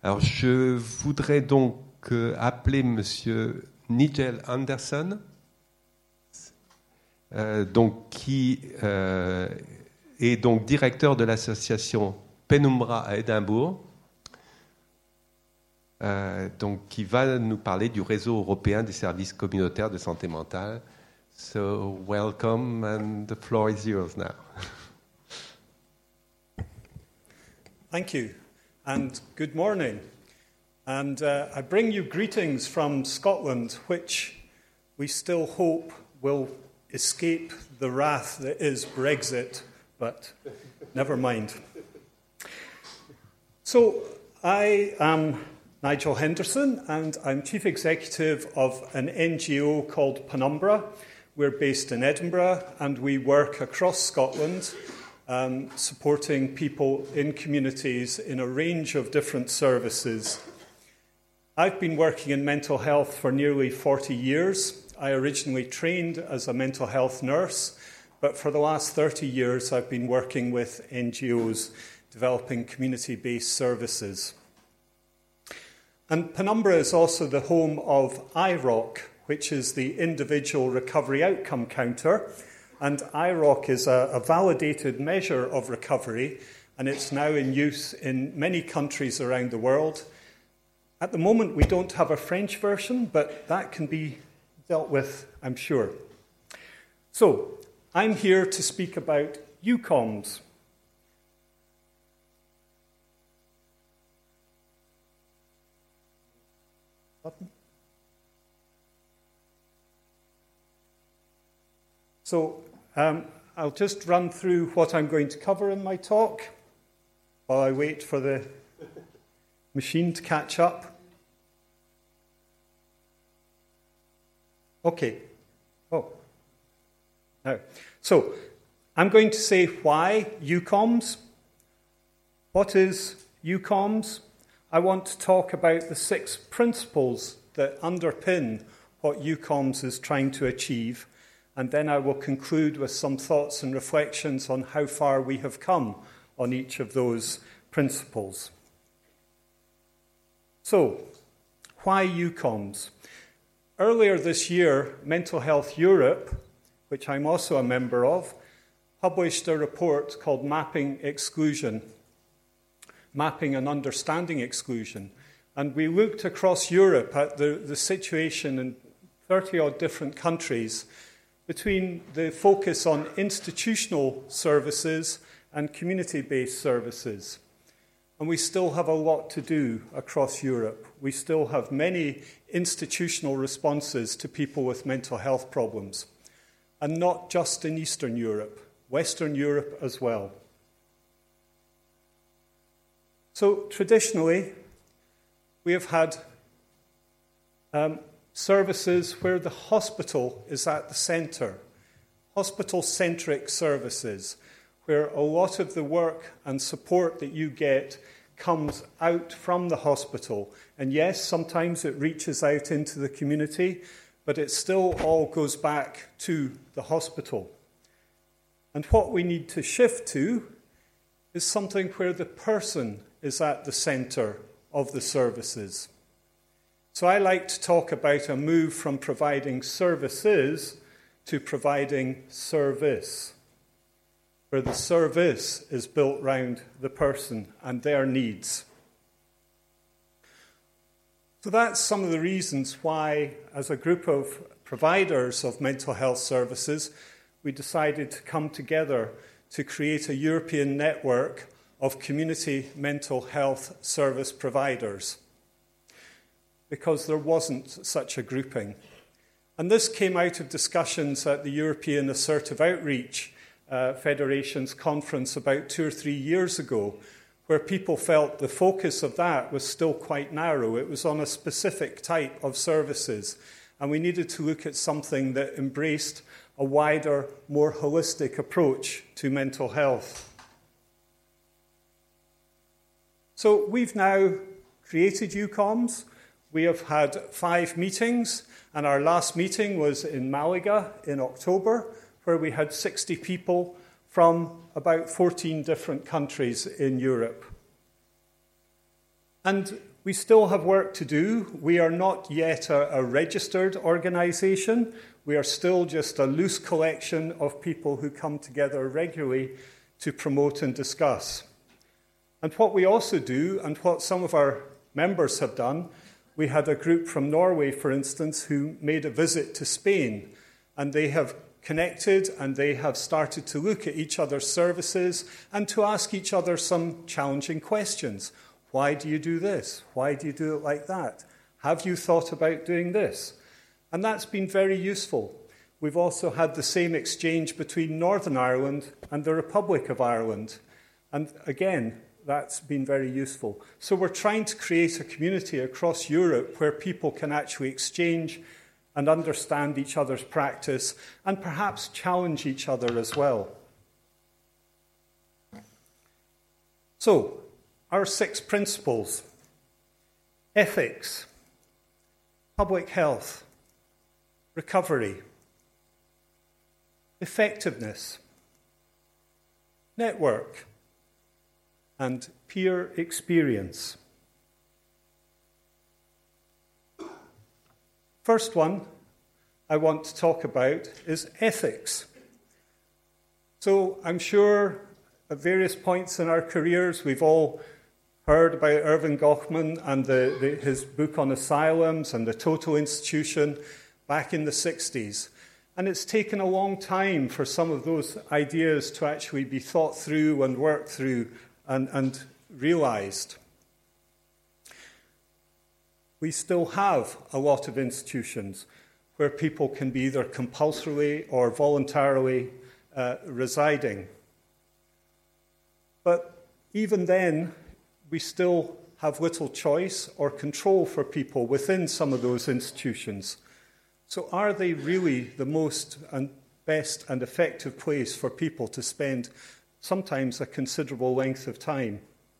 Alors, je voudrais donc appeler Monsieur Nigel Anderson, qui est donc directeur de l'association Penumbra à Édimbourg, qui va nous parler du réseau européen des services communautaires de santé mentale. So, welcome, and the floor is yours now. Thank you, and good morning. And I bring you greetings from Scotland, which we still hope will escape the wrath that is Brexit, but never mind. So, I am Nigel Henderson, and I'm Chief Executive of an NGO called Penumbra. We're based in Edinburgh, and we work across Scotland, supporting people in communities in a range of different services. I've been working in mental health for nearly 40 years. I originally trained as a mental health nurse, but for the last 30 years I've been working with NGOs developing community-based services. And Penumbra is also the home of IROC, which is the Individual Recovery Outcome Counter. And IROC is a validated measure of recovery, and it's now in use in many countries around the world. At the moment, we don't have a French version, but that can be dealt with, I'm sure. So, I'm here to speak about EUCOMS. Button. So, I'll just run through what I'm going to cover in my talk while I wait for the machine to catch up. Okay. Oh. Now, so, I'm going to say why EUCOMS. What is EUCOMS? I want to talk about the 6 principles that underpin what EUCOMS is trying to achieve. And then I will conclude with some thoughts and reflections on how far we have come on each of those principles. So, why EUCOMS? Earlier this year, Mental Health Europe, which I'm also a member of, published a report called Mapping Exclusion, Mapping and Understanding Exclusion. And we looked across Europe at the situation in 30-odd different countries between the focus on institutional services and community-based services. And we still have a lot to do across Europe. We still have many institutional responses to people with mental health problems. And not just in Eastern Europe, Western Europe as well. So traditionally, we have had services where the hospital is at the centre, hospital-centric services, where a lot of the work and support that you get comes out from the hospital. And yes, sometimes it reaches out into the community, but it still all goes back to the hospital. And what we need to shift to is something where the person is at the centre of the services. So I like to talk about a move from providing services to providing service, where the service is built around the person and their needs. So that's some of the reasons why, as a group of providers of mental health services, we decided to come together to create a European network of community mental health service providers, because there wasn't such a grouping. And this came out of discussions at the European Assertive Outreach Federation's conference about 2 or 3 years ago, where people felt the focus of that was still quite narrow. It was on a specific type of services, and we needed to look at something that embraced a wider, more holistic approach to mental health. So we've now created EUCOMS. We have had 5 meetings, and our last meeting was in Malaga in October, where we had 60 people from about 14 different countries in Europe. And We still have work to do. We are not yet a registered organisation. We are still just a loose collection of people who come together regularly to promote and discuss. And what we also do, and what some of our members have done, we had a group from Norway, for instance, who made a visit to Spain, and they have connected and they have started to look at each other's services and to ask each other some challenging questions. Why do you do this? Why do you do it like that? Have you thought about doing this? And that's been very useful. We've also had the same exchange between Northern Ireland and the Republic of Ireland. And again, that's been very useful. So we're trying to create a community across Europe where people can actually exchange and understand each other's practice and perhaps challenge each other as well. So, our 6 principles: ethics, public health, recovery, effectiveness, network, and peer experience. First one I want to talk about is ethics. So I'm sure at various points in our careers we've all heard about Erving Goffman and his book on asylums and the Total Institution back in the 60s. And it's taken a long time for some of those ideas to actually be thought through and worked through and realized. We still have a lot of institutions where people can be either compulsorily or voluntarily residing. But even then, we still have little choice or control for people within some of those institutions. So are they really the most and best and effective place for people to spend sometimes a considerable length of time?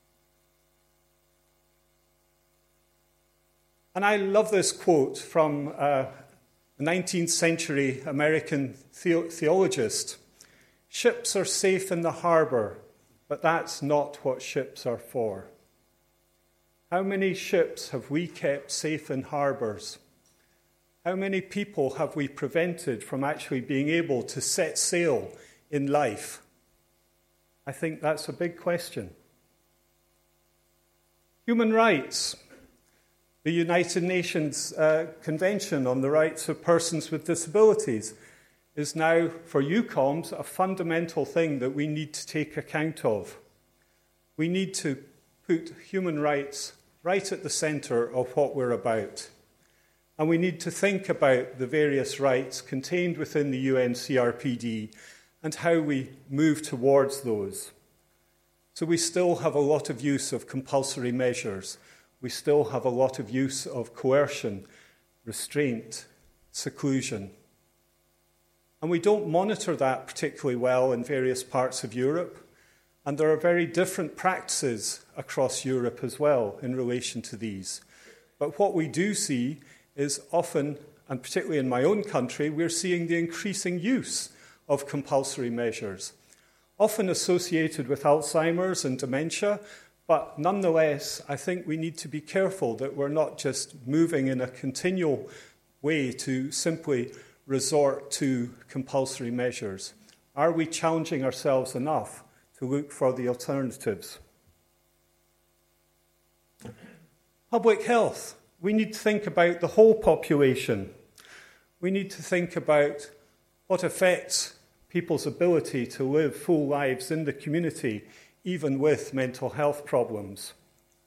And I love this quote from a 19th century American theologist. Ships are safe in the harbor, but that's not what ships are for. How many ships have we kept safe in harbors? How many people have we prevented from actually being able to set sail in life? I think that's a big question. Human rights. The United Nations Convention on the Rights of Persons with Disabilities is now, for EUCOMS, a fundamental thing that we need to take account of. We need to put human rights right at the centre of what we're about. And we need to think about the various rights contained within the UN CRPD and how we move towards those. So we still have a lot of use of compulsory measures. We still have a lot of use of coercion, restraint, seclusion. And we don't monitor that particularly well in various parts of Europe. And there are very different practices across Europe as well in relation to these. But what we do see is often, and particularly in my own country, we're seeing the increasing use of compulsory measures, often associated with Alzheimer's and dementia, but nonetheless, I think we need to be careful that we're not just moving in a continual way to simply resort to compulsory measures. Are we challenging ourselves enough to look for the alternatives? Public health. We need to think about the whole population. We need to think about what affects people's ability to live full lives in the community, even with mental health problems.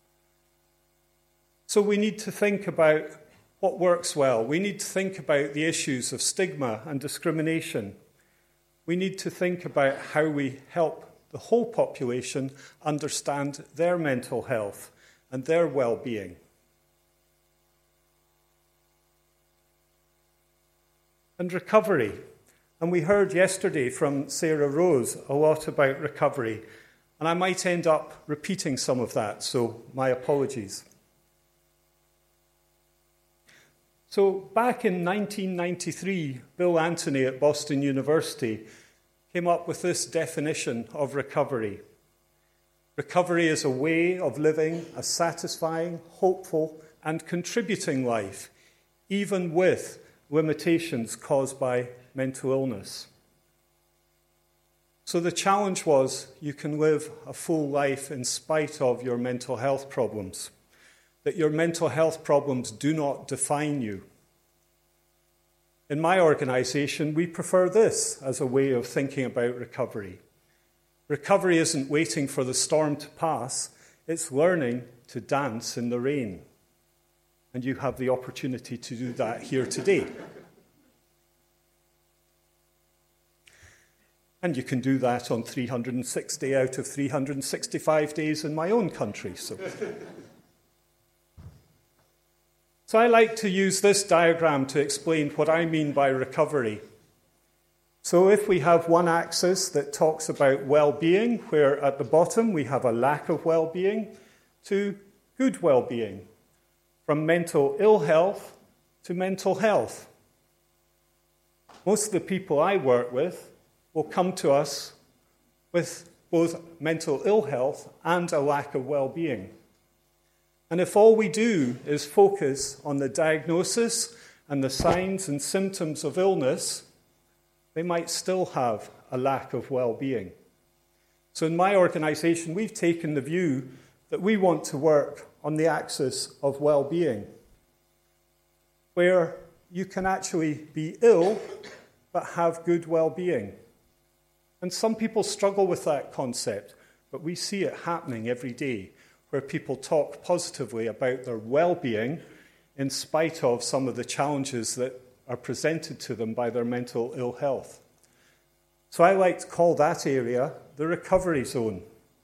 So we need to think about what works well. We need to think about the issues of stigma and discrimination. We need to think about how we help the whole population understand their mental health and their well-being. And recovery. And we heard yesterday from Sarah Rose a lot about recovery. And I might end up repeating some of that, so my apologies. So back in 1993, Bill Anthony at Boston University came up with this definition of recovery. Recovery is a way of living a satisfying, hopeful, and contributing life, even with limitations caused by mental illness. So the challenge was you can live a full life in spite of your mental health problems, that your mental health problems do not define you. In my organisation, we prefer this as a way of thinking about recovery. Recovery isn't waiting for the storm to pass, it's learning to dance in the rain. And you have the opportunity to do that here today. And you can do that on 360 out of 365 days in my own country. So I like to use this diagram to explain what I mean by recovery. So if we have one axis that talks about well-being, where at the bottom we have a lack of well-being, to good well-being, from mental ill health to mental health. Most of the people I work with will come to us with both mental ill health and a lack of well-being. And if all we do is focus on the diagnosis and the signs and symptoms of illness, they might still have a lack of well-being. So in my organisation, we've taken the view that we want to work on the axis of well-being, where you can actually be ill but have good well-being. And some people struggle with that concept, but we see it happening every day, where people talk positively about their well-being in spite of some of the challenges that are presented to them by their mental ill health. So I like to call that area the recovery zone.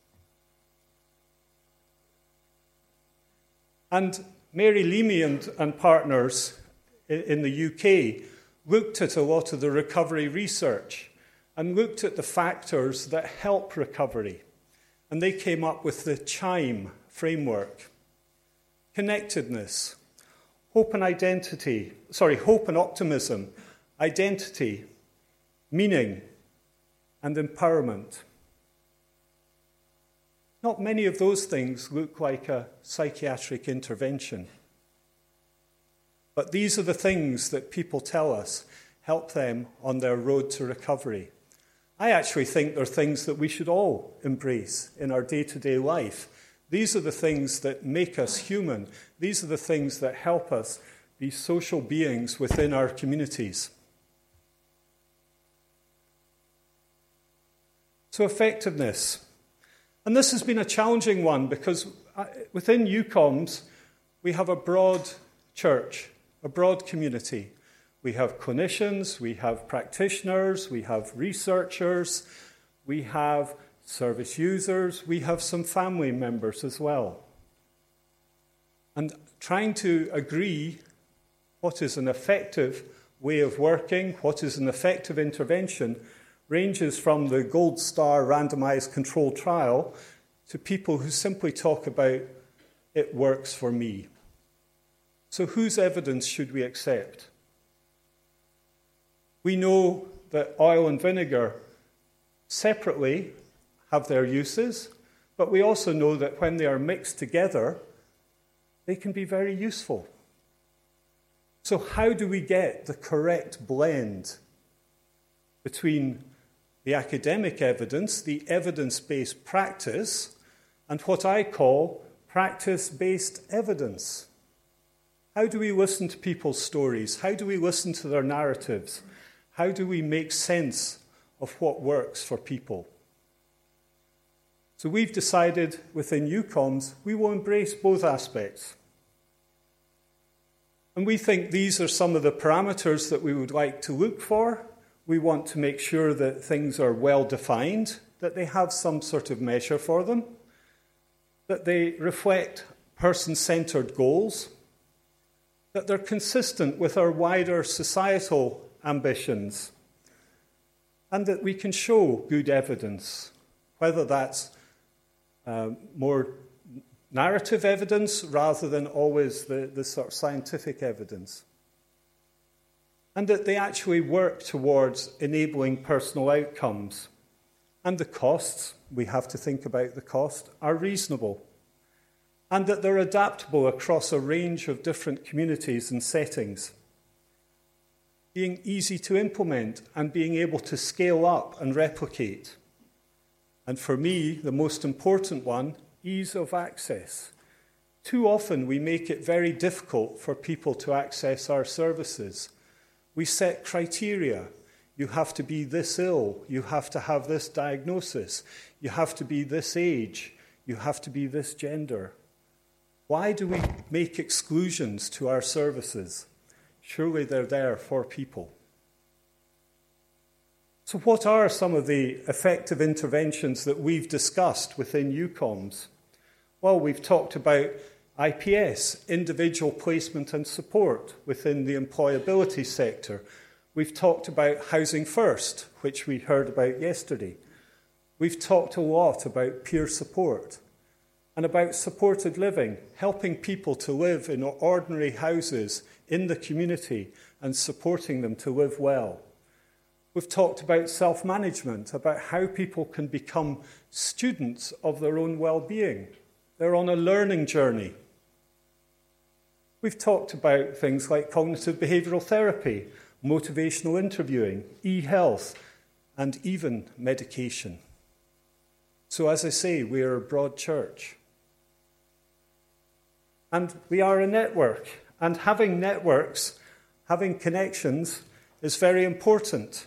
And Mary Leamy and partners in the UK looked at a lot of the recovery research and looked at the factors that help recovery. And they came up with the CHIME framework. Connectedness, hope and optimism, identity, meaning, and empowerment. Not many of those things look like a psychiatric intervention. But these are the things that people tell us help them on their road to recovery. I actually think they're things that we should all embrace in our day-to-day life. These are the things that make us human. These are the things that help us be social beings within our communities. So effectiveness. And this has been a challenging one because within UCOMS, we have a broad church, a broad community. We have clinicians, we have practitioners, we have researchers, we have service users, we have some family members as well. And trying to agree what is an effective way of working, what is an effective intervention, ranges from the gold star randomized controlled trial to people who simply talk about it works for me. So whose evidence should we accept? We know that oil and vinegar separately have their uses, but we also know that when they are mixed together, they can be very useful. So how do we get the correct blend between the academic evidence, the evidence-based practice, and what I call practice-based evidence? How do we listen to people's stories? How do we listen to their narratives? How do we make sense of what works for people? So we've decided within UCOMS we will embrace both aspects. And we think these are some of the parameters that we would like to look for. We want to make sure that things are well defined, that they have some sort of measure for them, that they reflect person-centered goals, that they're consistent with our wider societal ambitions, and that we can show good evidence, whether that's more narrative evidence rather than always the sort of scientific evidence, and that they actually work towards enabling personal outcomes. and the costs, we have to think about the cost, are reasonable, and that they're adaptable across a range of different communities and settings, being easy to implement and being able to scale up and replicate. And for me, the most important one, ease of access. Too often we make it very difficult for people to access our services. We set criteria. You have to be this ill. You have to have this diagnosis. You have to be this age. You have to be this gender. Why do we make exclusions to our services? Surely they're there for people. So what are some of the effective interventions that we've discussed within EUCOMS? Well, we've talked about IPS, individual placement and support within the employability sector. We've talked about Housing First, which we heard about yesterday. We've talked a lot about peer support and about supported living, helping people to live in ordinary houses in the community and supporting them to live well. We've talked about self-management, about how people can become students of their own well-being. They're on a learning journey. We've talked about things like cognitive behavioural therapy, motivational interviewing, e-health, and even medication. So as I say, we are a broad church. And we are a network. And having networks, having connections, is very important.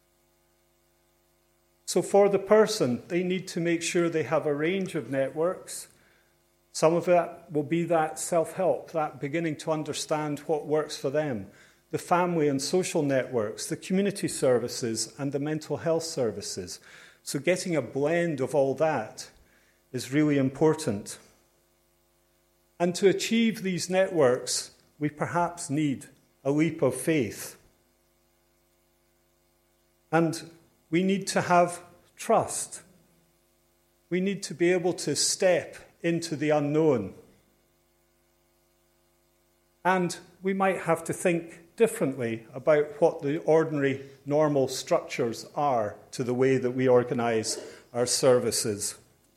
So for the person, they need to make sure they have a range of networks. Some of that will be that self-help, that beginning to understand what works for them. The family and social networks, the community services, and the mental health services. So getting a blend of all that is really important. And to achieve these networks, we perhaps need a leap of faith. And we need to have trust. We need to be able to step into the unknown. And we might have to think differently about what the ordinary, normal structures are to the way that we organise our services.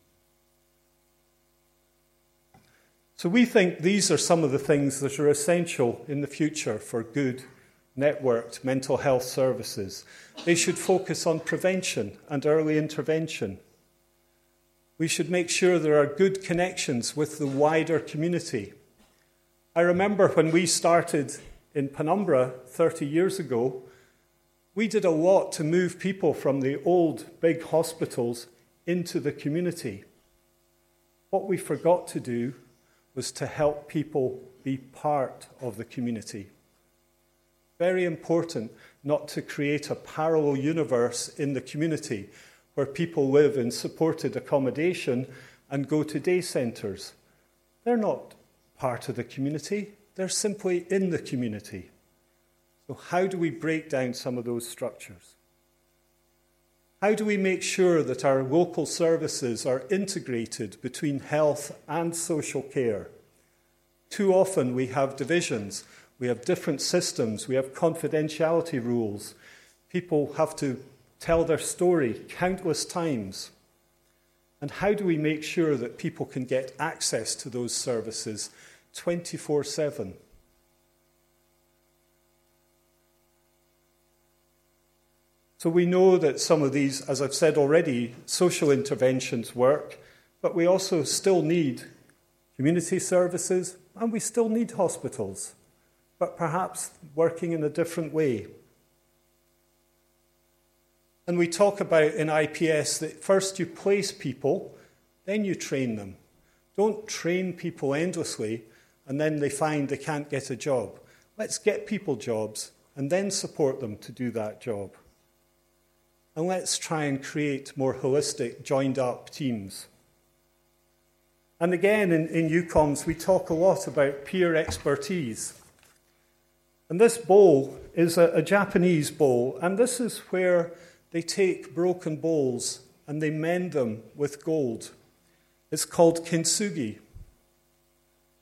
So we think these are some of the things that are essential in the future for good, networked mental health services. They should focus on prevention and early intervention. We should make sure there are good connections with the wider community. I remember when we started in Penumbra 30 years ago, we did a lot to move people from the old big hospitals into the community. What we forgot to do was to help people be part of the community. Very important not to create a parallel universe in the community where people live in supported accommodation and go to day centres. They're not part of the community, they're simply in the community. So how do we break down some of those structures? How do we make sure that our local services are integrated between health and social care? Too often we have divisions, we have different systems, we have confidentiality rules. People have to tell their story countless times. And how do we make sure that people can get access to those services 24/7? So we know that some of these, as I've said already, social interventions work, but we also still need community services and we still need hospitals, but perhaps working in a different way. And we talk about in IPS that first you place people, then you train them. Don't train people endlessly and then they find they can't get a job. Let's get people jobs and then support them to do that job. And let's try and create more holistic, joined-up teams. And again, in EUCOMS, we talk a lot about peer expertise. And this bowl is a Japanese bowl, and this is where they take broken bowls and they mend them with gold. It's called kintsugi.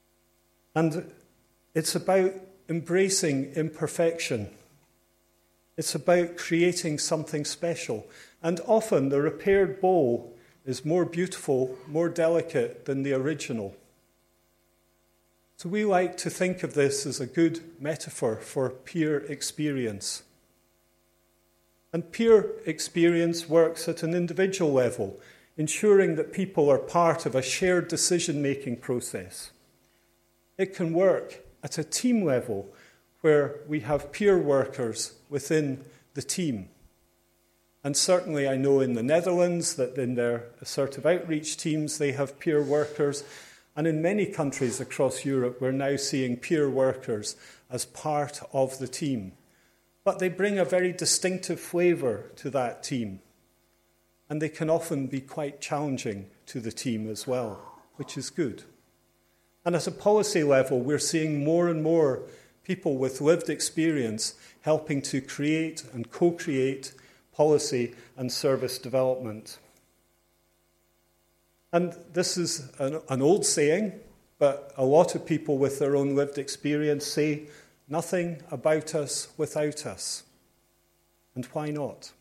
And it's about embracing imperfection. It's about creating something special. And often the repaired bowl is more beautiful, more delicate than the original. So we like to think of this as a good metaphor for peer experience. And peer experience works at an individual level, ensuring that people are part of a shared decision-making process. It can work at a team level, where we have peer workers within the team. And certainly I know in the Netherlands that in their assertive outreach teams they have peer workers. And in many countries across Europe we're now seeing peer workers as part of the team. But they bring a very distinctive flavour to that team. And they can often be quite challenging to the team as well, which is good. And at a policy level we're seeing more and more people with lived experience helping to create and co-create policy and service development. And this is an old saying, but a lot of people with their own lived experience say, nothing about us without us. And why not?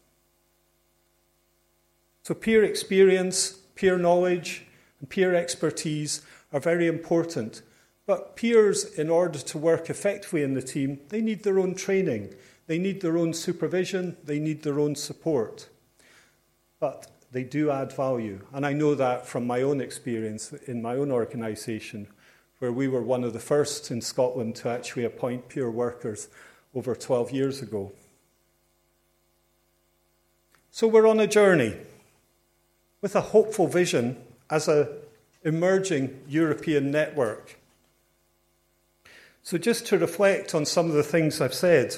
So peer experience, peer knowledge, and peer expertise are very important. But peers, in order to work effectively in the team, they need their own training, they need their own supervision, they need their own support. But they do add value. And I know that from my own experience in my own organisation, where we were one of the first in Scotland to actually appoint peer workers over 12 years ago. So we're on a journey with a hopeful vision as an emerging European network. So just to reflect on some of the things I've said,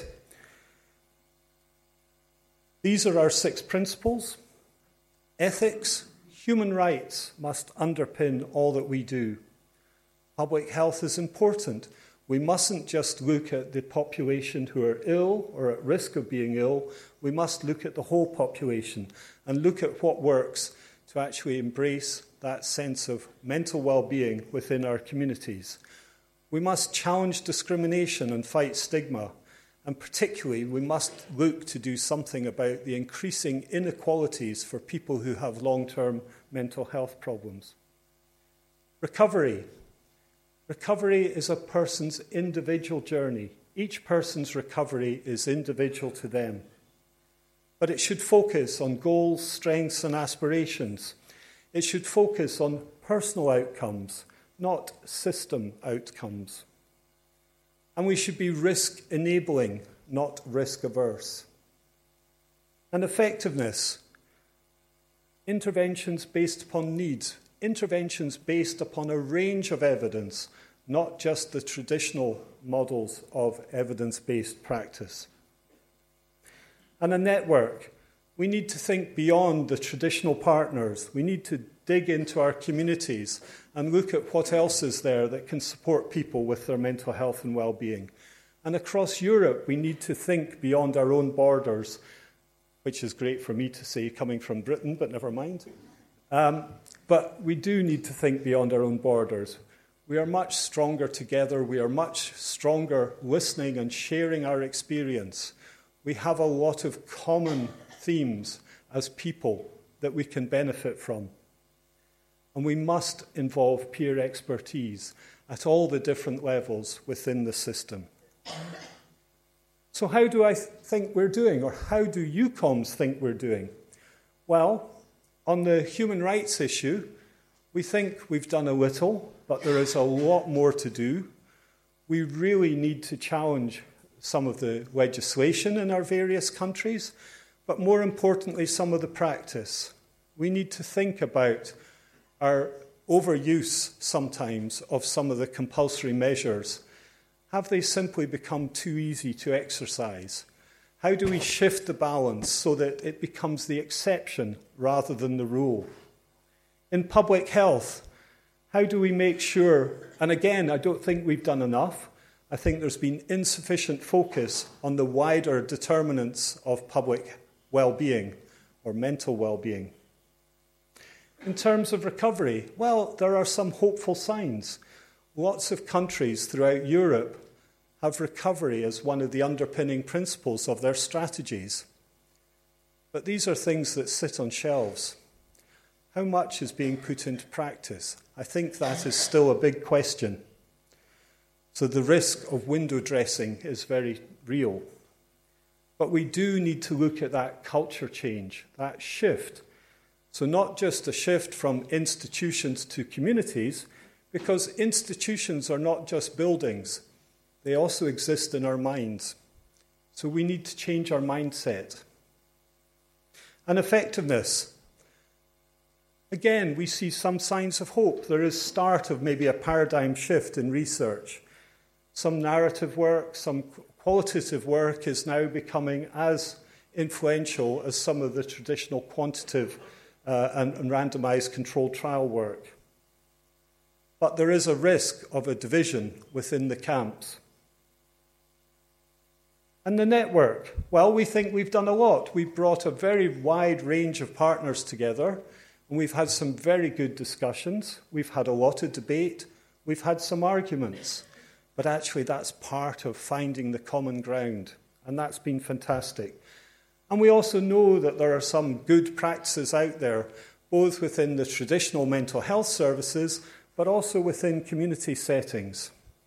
these are our 6 principles. Ethics, human rights must underpin all that we do. Public health is important. We mustn't just look at the population who are ill or at risk of being ill. We must look at the whole population and look at what works to actually embrace that sense of mental well-being within our communities. We must challenge discrimination and fight stigma, and particularly we must look to do something about the increasing inequalities for people who have long-term mental health problems. Recovery. Recovery is a person's individual journey. Each person's recovery is individual to them. But it should focus on goals, strengths, and aspirations. It should focus on personal outcomes, not system outcomes. And we should be risk-enabling, not risk-averse. And effectiveness. Interventions based upon needs. Interventions based upon a range of evidence, not just the traditional models of evidence-based practice. And a network. We need to think beyond the traditional partners. We need to dig into our communities and look at what else is there that can support people with their mental health and well-being. And across Europe, we need to think beyond our own borders, which is great for me to say coming from Britain, but never mind. But we do need to think beyond our own borders. We are much stronger together. We are much stronger listening and sharing our experience. We have a lot of common themes as people that we can benefit from. And we must involve peer expertise at all the different levels within the system. So how do I think we're doing, or how do EUCOMS think we're doing? Well, on the human rights issue, we think we've done a little, but there is a lot more to do. We really need to challenge some of the legislation in our various countries, but more importantly, some of the practice. We need to think about our overuse sometimes of some of the compulsory measures. Have they simply become too easy to exercise? How do we shift the balance so that it becomes the exception rather than the rule? In public health, how do we make sure, and again, I don't think we've done enough. I think there's been insufficient focus on the wider determinants of public well-being or mental well-being. In terms of recovery, well, there are some hopeful signs. Lots of countries throughout Europe have recovery as one of the underpinning principles of their strategies. But these are things that sit on shelves. How much is being put into practice? I think that is still a big question. So the risk of window dressing is very real. But we do need to look at that culture change, that shift. So not just a shift from institutions to communities, because institutions are not just buildings. They also exist in our minds. So we need to change our mindset. And effectiveness. Again, we see some signs of hope. There is start of maybe a paradigm shift in research. Some narrative work, some qualitative work is now becoming as influential as some of the traditional quantitative and randomized controlled trial work. But there is a risk of a division within the camps. And the network. Well, we think we've done a lot. We've brought a very wide range of partners together, and we've had some very good discussions. We've had a lot of debate. We've had some arguments. But actually, that's part of finding the common ground, and that's been fantastic. And we also know that there are some good practices out there, both within the traditional mental health services, but also within community settings.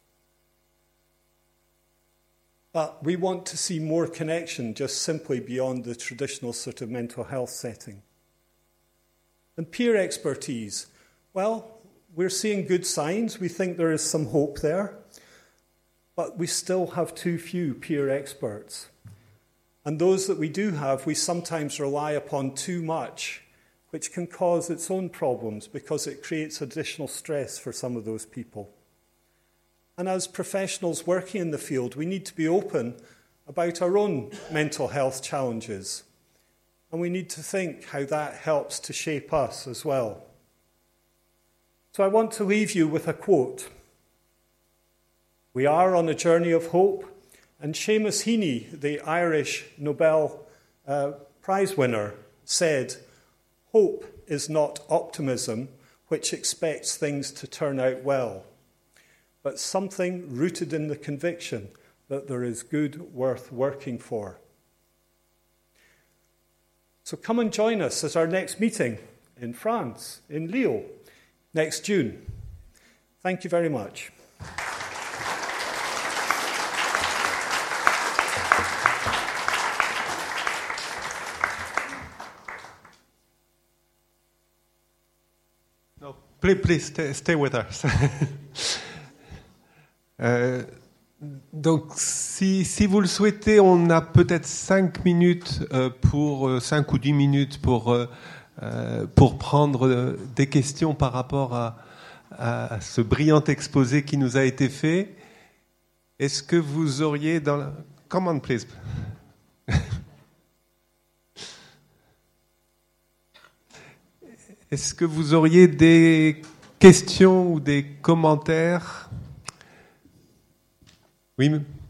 But we want to see more connection just simply beyond the traditional sort of mental health setting. And peer expertise. Well, we're seeing good signs. We think there is some hope there. But we still have too few peer experts. And those that we do have, we sometimes rely upon too much, which can cause its own problems because it creates additional stress for some of those people. And as professionals working in the field, we need to be open about our own mental health challenges. And we need to think how that helps to shape us as well. So I want to leave you with a quote. We are on a journey of hope, and Seamus Heaney, the Irish Nobel Prize winner, said, "Hope is not optimism, which expects things to turn out well, but something rooted in the conviction that there is good worth working for." So come and join us at our next meeting in France, in Lille, next June. Thank you very much. No, please stay with us. Donc, si vous le souhaitez, on a peut-être 5 minutes, 5 ou 10 minutes pour prendre des questions par rapport à ce brillant exposé qui nous a été fait. Est-ce que vous auriez Come on, please. Est-ce que vous auriez des questions ou des commentaires? Oui.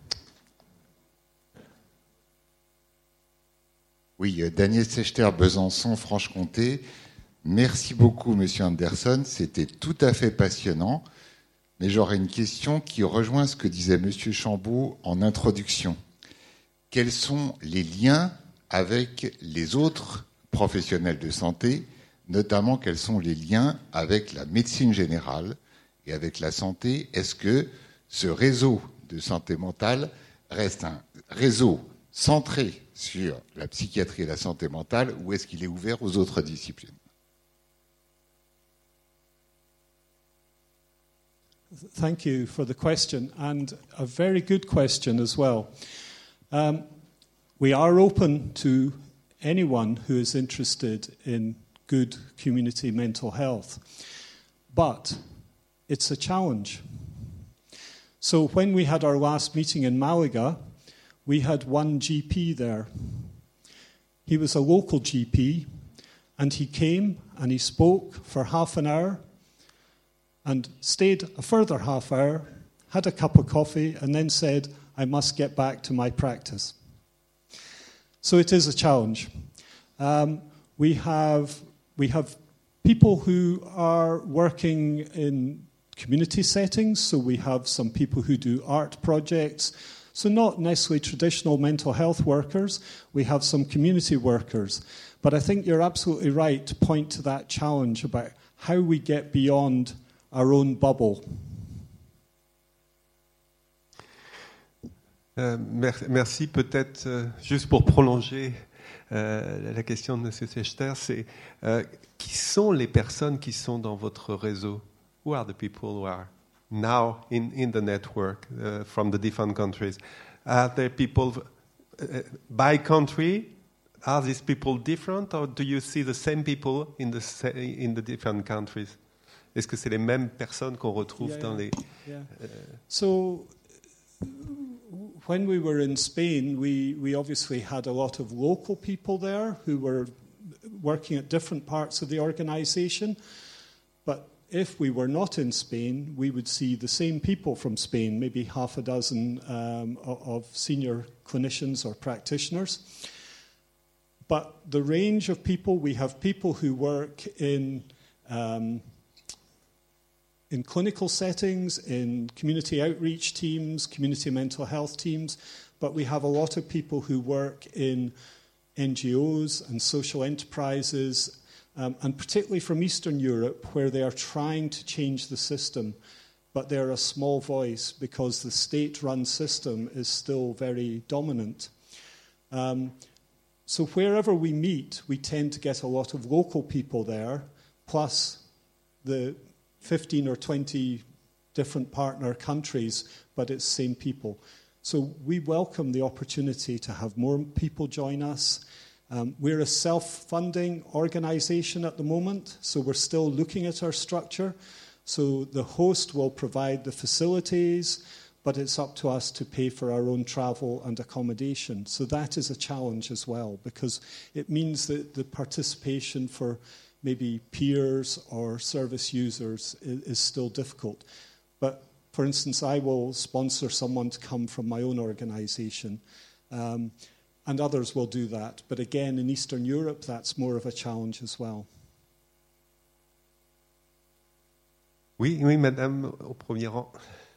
Oui, Daniel Sechter, Besançon, Franche-Comté. Merci beaucoup, Monsieur Anderson. C'était tout à fait passionnant. Mais j'aurais une question qui rejoint ce que disait Monsieur Chambaud en introduction. Quels sont les liens avec les autres professionnels de santé, notamment quels sont les liens avec la médecine générale et avec la santé? Est-ce que ce réseau de santé mentale reste un réseau centré sur la psychiatrie et la santé mentale, ou est-ce qu'il est ouvert aux autres disciplines? Thank you for the question, and a very good question as well. We are open to anyone who is interested in good community mental health, but it's a challenge. So when we had our last meeting in Malaga, we had one GP there. He was a local GP, and he came and he spoke for half an hour and stayed a further half hour, had a cup of coffee, and then said, "I must get back to my practice." So it is a challenge. We have people who are working in community settings. So we have some people who do art projects. So not necessarily traditional mental health workers. We have some community workers. But I think you're absolutely right to point to that challenge about how we get beyond our own bubble. Merci. Peut-être, juste pour prolonger la question de M. Sechter, c'est qui sont les personnes qui sont dans votre réseau? Who are the people who are now in the network from the different countries? Are there people by country? Are these people different, or do you see the same people in the different countries? Est-ce que c'est les mêmes personnes qu'on retrouve dans les... So, when we were in Spain, we obviously had a lot of local people there who were working at different parts of the organization. But if we were not in Spain, we would see the same people from Spain, maybe half a dozen of senior clinicians or practitioners. But the range of people, we have people who work in clinical settings, in community outreach teams, community mental health teams, but we have a lot of people who work in NGOs and social enterprises, and particularly from Eastern Europe, where they are trying to change the system, but they're a small voice because the state-run system is still very dominant. So wherever we meet, we tend to get a lot of local people there, plus the 15 or 20 different partner countries, but it's same people. So we welcome the opportunity to have more people join us. We're a self-funding organization at the moment, so we're still looking at our structure. So the host will provide the facilities, but it's up to us to pay for our own travel and accommodation. So that is a challenge as well, because it means that the participation for maybe peers or service users is still difficult. But, for instance, I will sponsor someone to come from my own organization, and others will do that. But again, in Eastern Europe, that's more of a challenge as well. Oui, madame, au premier rang.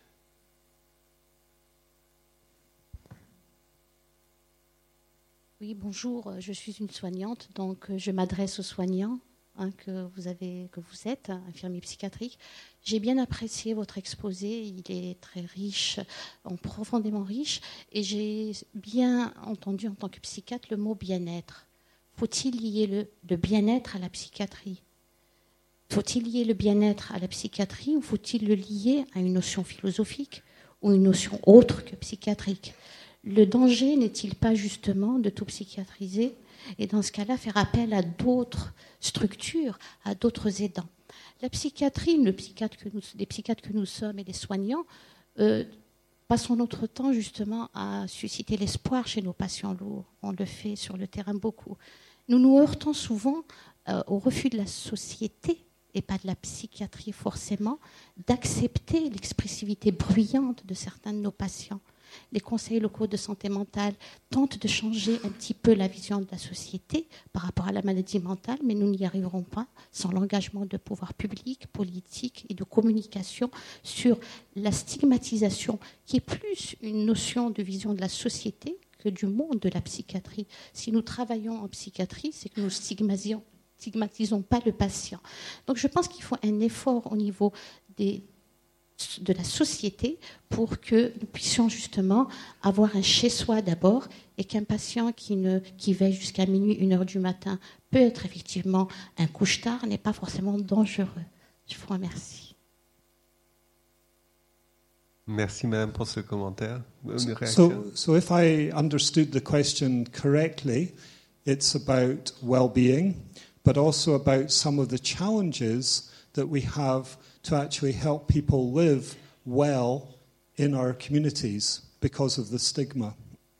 Oui, bonjour, je suis une soignante, donc je m'adresse aux soignants. Que vous êtes, infirmier psychiatrique. J'ai bien apprécié votre exposé, il est très riche, profondément riche, et j'ai bien entendu en tant que psychiatre le mot bien-être. Faut-il lier le bien-être à la psychiatrie? Faut-il lier le bien-être à la psychiatrie ou faut-il le lier à une notion philosophique ou une notion autre que psychiatrique? Le danger n'est-il pas justement de tout psychiatriser et dans ce cas-là faire appel à d'autres structures, à d'autres aidants? La psychiatrie, les psychiatres que nous sommes et les soignants, passons notre temps justement à susciter l'espoir chez nos patients lourds. On le fait sur le terrain beaucoup. Nous nous heurtons souvent au refus de la société, et pas de la psychiatrie forcément, d'accepter l'expressivité bruyante de certains de nos patients. Les conseils locaux de santé mentale tentent de changer un petit peu la vision de la société par rapport à la maladie mentale, mais nous n'y arriverons pas sans l'engagement de pouvoirs publics, politiques et de communication sur la stigmatisation, qui est plus une notion de vision de la société que du monde de la psychiatrie. Si nous travaillons en psychiatrie, c'est que nous stigmatisons pas le patient. Donc je pense qu'il faut un effort au niveau de la société pour que nous puissions justement avoir un chez-soi d'abord et qu'un patient qui veille jusqu'à minuit, 1h du matin peut être effectivement un couche-tard n'est pas forcément dangereux. Je vous remercie. Merci Madame pour ce commentaire. So if I understood the question correctly, it's about well-being, but also about some of the challenges that we have to actually help people live well in our communities because of the stigma.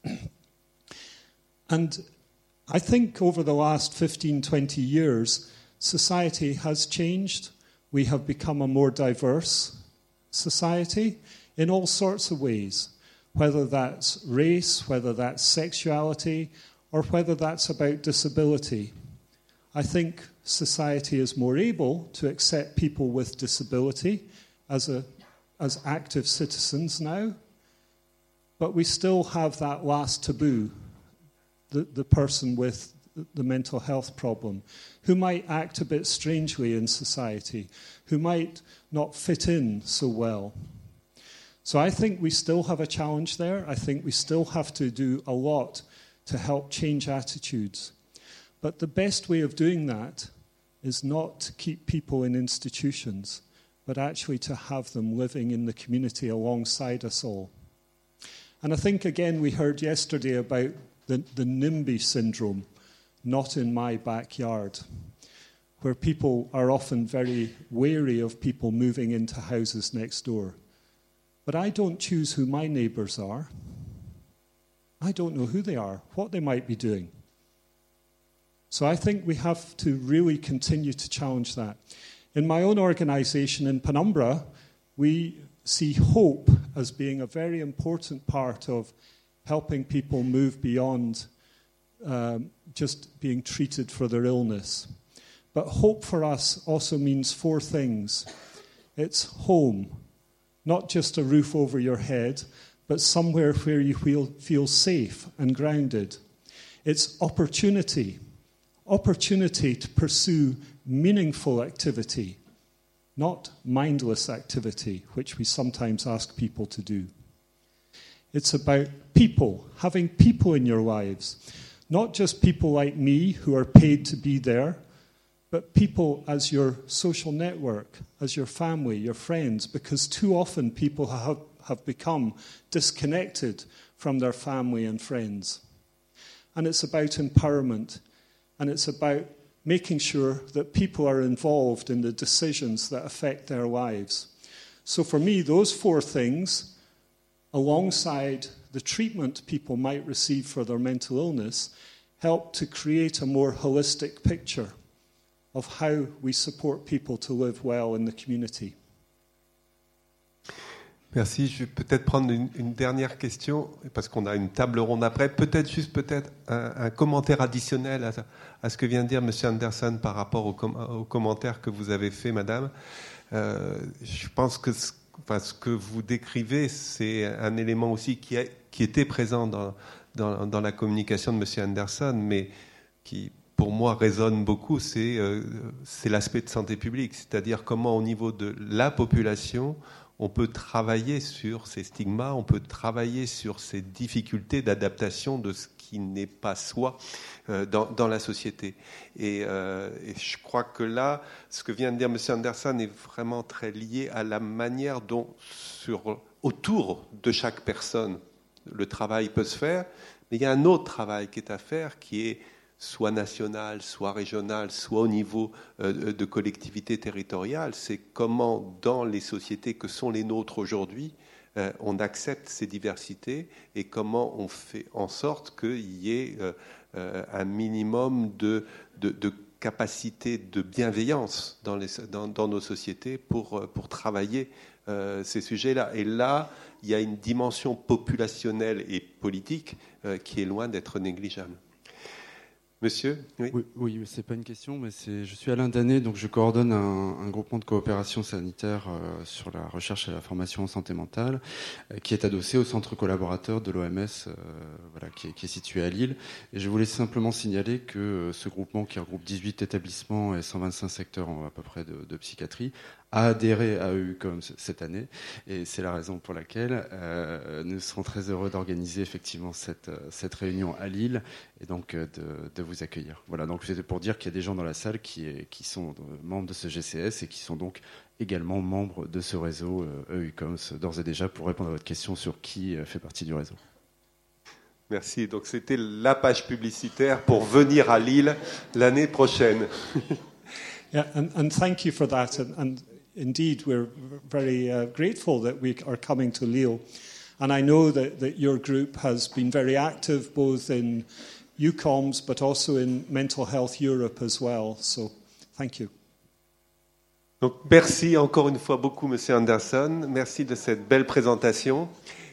And I think over the last 15, 20 years, society has changed. We have become a more diverse society in all sorts of ways, whether that's race, whether that's sexuality, or whether that's about disability. I think society is more able to accept people with disability as active citizens now, but we still have that last taboo, the person with the mental health problem, who might act a bit strangely in society, who might not fit in so well. So I think we still have a challenge there. I think we still have to do a lot to help change attitudes. But the best way of doing that is not to keep people in institutions, but actually to have them living in the community alongside us all. And I think, again, we heard yesterday about the NIMBY syndrome, not in my backyard, where people are often very wary of people moving into houses next door. But I don't choose who my neighbours are. I don't know who they are, what they might be doing. So I think we have to really continue to challenge that. In my own organisation in Penumbra, we see hope as being a very important part of helping people move beyond just being treated for their illness. But hope for us also means 4 things. It's home, not just a roof over your head, but somewhere where you feel safe and grounded. It's opportunity to pursue meaningful activity, not mindless activity, which we sometimes ask people to do. It's about people, having people in your lives, not just people like me who are paid to be there, but people as your social network, as your family, your friends, because too often people have become disconnected from their family and friends. And it's about empowerment, and it's about making sure that people are involved in the decisions that affect their lives. So for me, those 4 things, alongside the treatment people might receive for their mental illness, help to create a more holistic picture of how we support people to live well in the community. Merci. Je vais peut-être prendre une dernière question, parce qu'on a une table ronde après. Peut-être un commentaire additionnel à ce que vient de dire M. Anderson par rapport au commentaire que vous avez fait, Madame. Je pense que ce que vous décrivez, c'est un élément aussi qui était présent dans la communication de M. Anderson, mais qui, pour moi, résonne beaucoup, c'est l'aspect de santé publique, c'est-à-dire comment, au niveau de la population, on peut travailler sur ces stigmas, on peut travailler sur ces difficultés d'adaptation de ce qui n'est pas soi dans la société. Et je crois que là, ce que vient de dire M. Anderson est vraiment très lié à la manière dont, autour de chaque personne, le travail peut se faire. Mais il y a un autre travail qui est à faire, qui est soit national, soit régional, soit au niveau de collectivités territoriales. C'est comment, dans les sociétés que sont les nôtres aujourd'hui, on accepte ces diversités et comment on fait en sorte qu'il y ait un minimum de capacité de bienveillance dans nos sociétés pour travailler ces sujets-là. Et là, il y a une dimension populationnelle et politique qui est loin d'être négligeable. Monsieur, oui, c'est pas une question, mais je suis Alain Danet, donc je coordonne un groupement de coopération sanitaire sur la recherche et la formation en santé mentale, qui est adossé au centre collaborateur de l'OMS, qui est situé à Lille. Et je voulais simplement signaler que ce groupement, qui regroupe 18 établissements et 125 secteurs à peu près de psychiatrie, a adhéré à EUCOM cette année, et c'est la raison pour laquelle nous serons très heureux d'organiser effectivement cette réunion à Lille et donc de vous accueillir. Voilà, donc c'était pour dire qu'il y a des gens dans la salle qui sont membres de ce GCS et qui sont donc également membres de ce réseau EUCOM, d'ores et déjà, pour répondre à votre question sur qui fait partie du réseau. Merci. Donc c'était la page publicitaire pour venir à Lille l'année prochaine. Yeah, and thank you for that. And indeed, we're very grateful that we are coming to Lille. And I know that your group has been very active both in EUCOMS but also in Mental Health Europe as well. So thank you. Donc merci encore une fois beaucoup, Monsieur Anderson. Merci de cette belle présentation.